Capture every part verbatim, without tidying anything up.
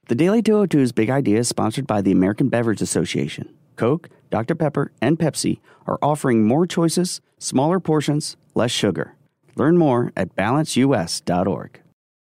The Daily two oh two's Big Idea is sponsored by the American Beverage Association. Coke, Doctor Pepper, and Pepsi are offering more choices, smaller portions, less sugar. Learn more at balance u s dot org.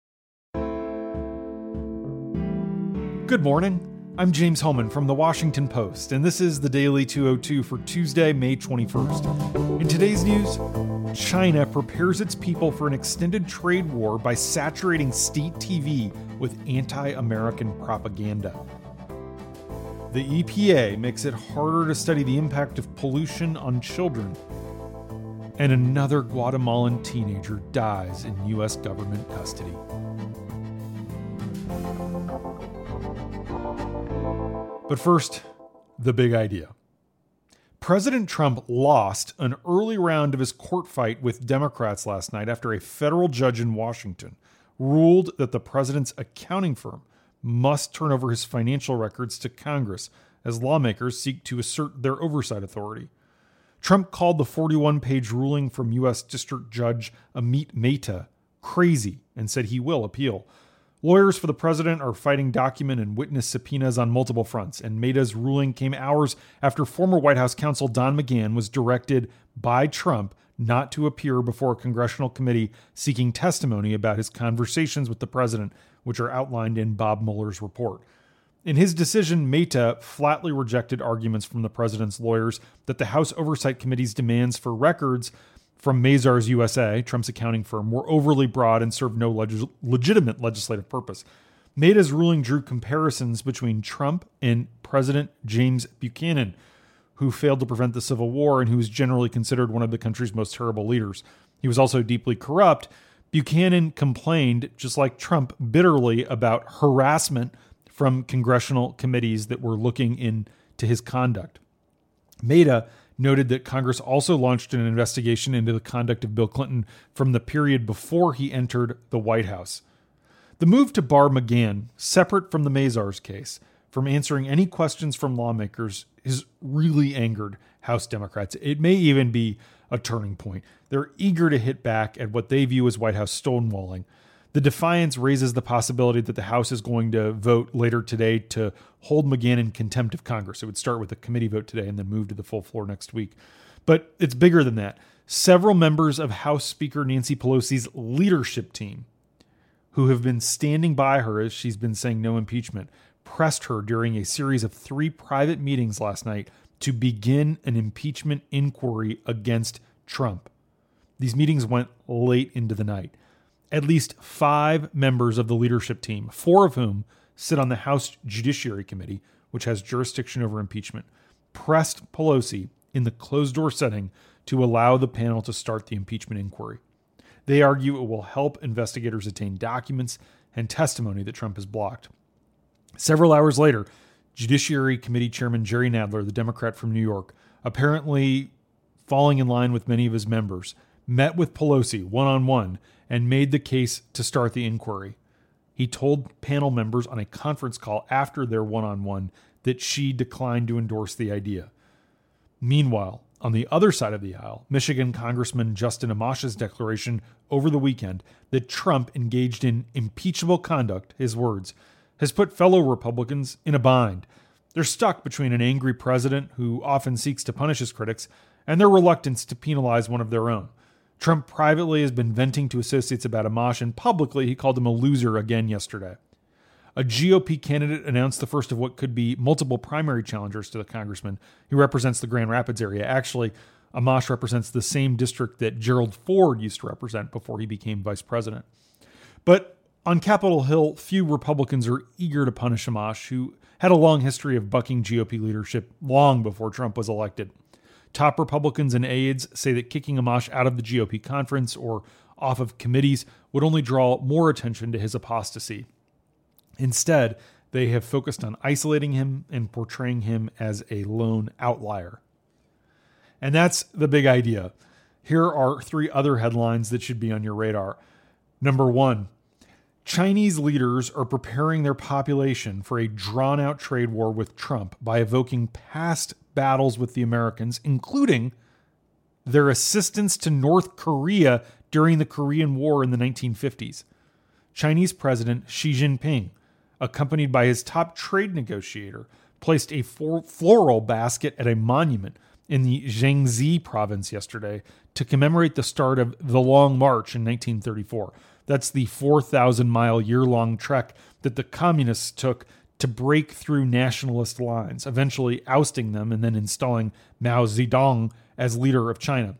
Good morning. I'm James Hohmann from The Washington Post, and this is the Daily two oh two for Tuesday, May twenty-first. In today's news, China prepares its people for an extended trade war by saturating state T V with anti-American propaganda. The E P A makes it harder to study the impact of pollution on children. And another Guatemalan teenager dies in U S government custody. But first, the big idea. President Trump lost an early round of his court fight with Democrats last night after a federal judge in Washington ruled that the president's accounting firm must turn over his financial records to Congress as lawmakers seek to assert their oversight authority. Trump called the forty-one page ruling from U S District Judge Amit Mehta crazy and said he will appeal. Lawyers for the president are fighting document and witness subpoenas on multiple fronts, and Mehta's ruling came hours after former White House counsel Don McGahn was directed by Trump not to appear before a congressional committee seeking testimony about his conversations with the president, which are outlined in Bob Mueller's report. In his decision, Mehta flatly rejected arguments from the president's lawyers that the House Oversight Committee's demands for records from Mazars U S A, Trump's accounting firm, were overly broad and served no leg- legitimate legislative purpose. Mehta's ruling drew comparisons between Trump and President James Buchanan, who failed to prevent the Civil War and who is generally considered one of the country's most terrible leaders. He was also deeply corrupt. Buchanan complained, just like Trump, bitterly about harassment from congressional committees that were looking into his conduct. Mehta noted that Congress also launched an investigation into the conduct of Bill Clinton from the period before he entered the White House. The move to bar McGahn, separate from the Mazars case, from answering any questions from lawmakers has really angered House Democrats. It may even be a turning point. They're eager to hit back at what they view as White House stonewalling. The defiance raises the possibility that the House is going to vote later today to hold McGahn in contempt of Congress. It would start with a committee vote today and then move to the full floor next week. But it's bigger than that. Several members of House Speaker Nancy Pelosi's leadership team, who have been standing by her as she's been saying no impeachment, pressed her during a series of three private meetings last night to begin an impeachment inquiry against Trump. These meetings went late into the night. At least five members of the leadership team, four of whom sit on the House Judiciary Committee, which has jurisdiction over impeachment, pressed Pelosi in the closed-door setting to allow the panel to start the impeachment inquiry. They argue it will help investigators attain documents and testimony that Trump has blocked. Several hours later, Judiciary Committee Chairman Jerry Nadler, the Democrat from New York, apparently falling in line with many of his members, met with Pelosi one-on-one and made the case to start the inquiry. He told panel members on a conference call after their one-on-one that she declined to endorse the idea. Meanwhile, on the other side of the aisle, Michigan Congressman Justin Amash's declaration over the weekend that Trump engaged in impeachable conduct, his words, has put fellow Republicans in a bind. They're stuck between an angry president who often seeks to punish his critics and their reluctance to penalize one of their own. Trump privately has been venting to associates about Amash, and publicly he called him a loser again yesterday. A G O P candidate announced the first of what could be multiple primary challengers to the congressman. He represents the Grand Rapids area. Actually, Amash represents the same district that Gerald Ford used to represent before he became vice president. But on Capitol Hill, few Republicans are eager to punish Amash, who had a long history of bucking G O P leadership long before Trump was elected. Top Republicans and aides say that kicking Amash out of the G O P conference or off of committees would only draw more attention to his apostasy. Instead, they have focused on isolating him and portraying him as a lone outlier. And that's the big idea. Here are three other headlines that should be on your radar. Number one, Chinese leaders are preparing their population for a drawn-out trade war with Trump by evoking past battles with the Americans, including their assistance to North Korea during the Korean War in the nineteen fifties. Chinese President Xi Jinping accompanied by his top trade negotiator, placed a for- floral basket at a monument in the Jiangxi province yesterday to commemorate the start of the Long March in nineteen thirty-four. That's the four thousand mile year-long trek that the communists took to break through nationalist lines, eventually ousting them and then installing Mao Zedong as leader of China.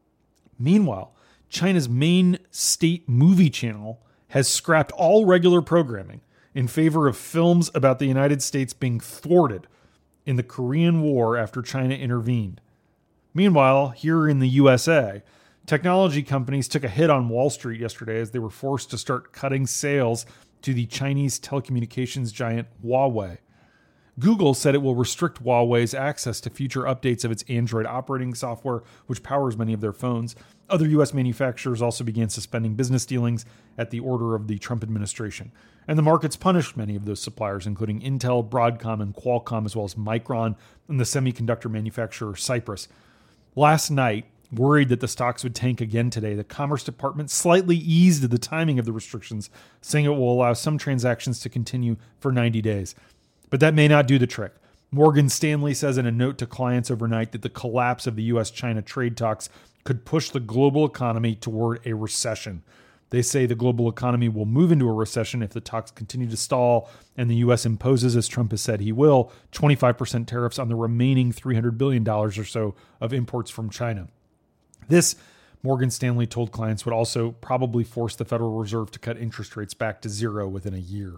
Meanwhile, China's main state movie channel has scrapped all regular programming in favor of films about the United States being thwarted in the Korean War after China intervened. Meanwhile, here in the U S A, technology companies took a hit on Wall Street yesterday as they were forced to start cutting sales to the Chinese telecommunications giant Huawei. Google said it will restrict Huawei's access to future updates of its Android operating software, which powers many of their phones. Other U S manufacturers also began suspending business dealings at the order of the Trump administration. And the markets punished many of those suppliers, including Intel, Broadcom, and Qualcomm, as well as Micron and the semiconductor manufacturer Cypress. Last night, worried that the stocks would tank again today, the Commerce Department slightly eased the timing of the restrictions, saying it will allow some transactions to continue for ninety days. But that may not do the trick. Morgan Stanley says in a note to clients overnight that the collapse of the U S China trade talks could push the global economy toward a recession. They say the global economy will move into a recession if the talks continue to stall and the U S imposes, as Trump has said he will, twenty-five percent tariffs on the remaining three hundred billion dollars or so of imports from China. This, Morgan Stanley told clients, would also probably force the Federal Reserve to cut interest rates back to zero within a year.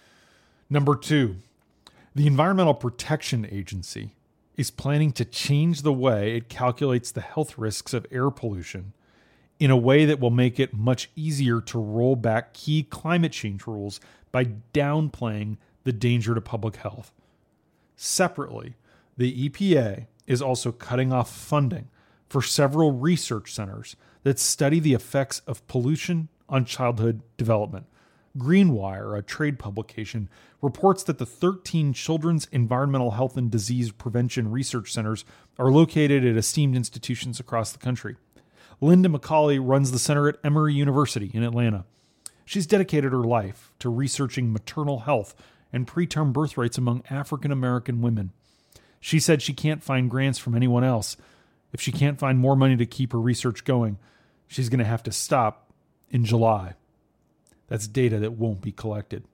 Number two, the Environmental Protection Agency is planning to change the way it calculates the health risks of air pollution in a way that will make it much easier to roll back key climate change rules by downplaying the danger to public health. Separately, the E P A is also cutting off funding for several research centers that study the effects of pollution on childhood development. Greenwire, a trade publication, reports that the thirteen Children's Environmental Health and Disease Prevention Research Centers are located at esteemed institutions across the country. Linda McCauley runs the center at Emory University in Atlanta. She's dedicated her life to researching maternal health and preterm birth rates among African American women. She said she can't find grants from anyone else. If she can't find more money to keep her research going, she's going to have to stop in July. That's data that won't be collected.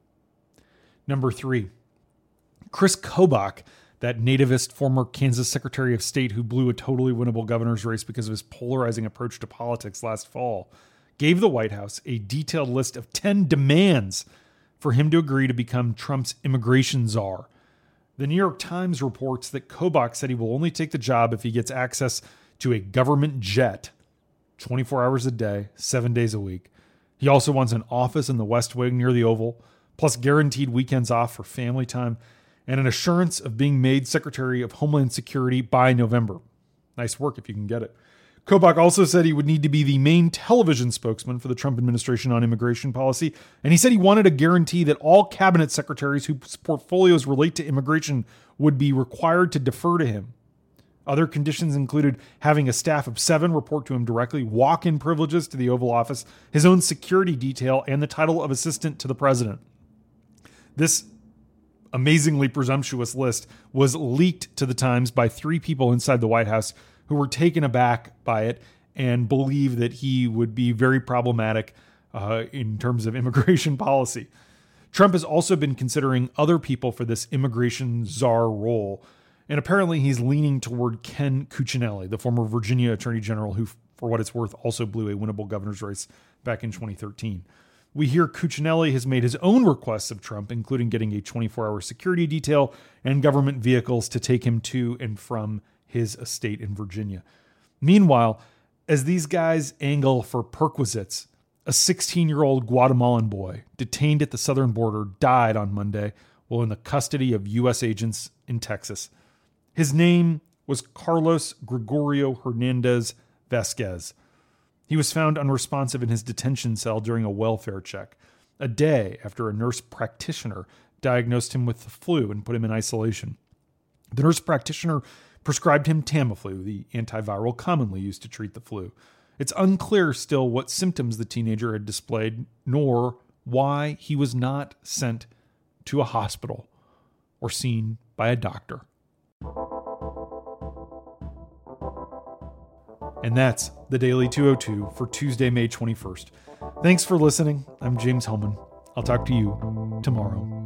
Number three, Chris Kobach, that nativist former Kansas Secretary of State who blew a totally winnable governor's race because of his polarizing approach to politics last fall, gave the White House a detailed list of ten demands for him to agree to become Trump's immigration czar. The New York Times reports that Kobach said he will only take the job if he gets access to a government jet twenty-four hours a day, seven days a week. He also wants an office in the West Wing near the Oval, plus guaranteed weekends off for family time, and an assurance of being made Secretary of Homeland Security by November. Nice work if you can get it. Kobach also said he would need to be the main television spokesman for the Trump administration on immigration policy, and he said he wanted a guarantee that all cabinet secretaries whose portfolios relate to immigration would be required to defer to him. Other conditions included having a staff of seven report to him directly, walk-in privileges to the Oval Office, his own security detail, and the title of assistant to the president. This amazingly presumptuous list was leaked to the Times by three people inside the White House who were taken aback by it and believe that he would be very problematic uh, in terms of immigration policy. Trump has also been considering other people for this immigration czar role, and apparently he's leaning toward Ken Cuccinelli, the former Virginia Attorney General who, for what it's worth, also blew a winnable governor's race back in twenty thirteen. We hear Cuccinelli has made his own requests of Trump, including getting a twenty-four hour security detail and government vehicles to take him to and from his estate in Virginia. Meanwhile, as these guys angle for perquisites, a sixteen-year-old Guatemalan boy detained at the southern border died on Monday while in the custody of U S agents in Texas. His name was Carlos Gregorio Hernandez Vasquez. He was found unresponsive in his detention cell during a welfare check, a day after a nurse practitioner diagnosed him with the flu and put him in isolation. The nurse practitioner prescribed him Tamiflu, the antiviral commonly used to treat the flu. It's unclear still what symptoms the teenager had displayed, nor why he was not sent to a hospital or seen by a doctor. And that's the Daily two oh two for Tuesday, May twenty-first. Thanks for listening. I'm James Hellman. I'll talk to you tomorrow.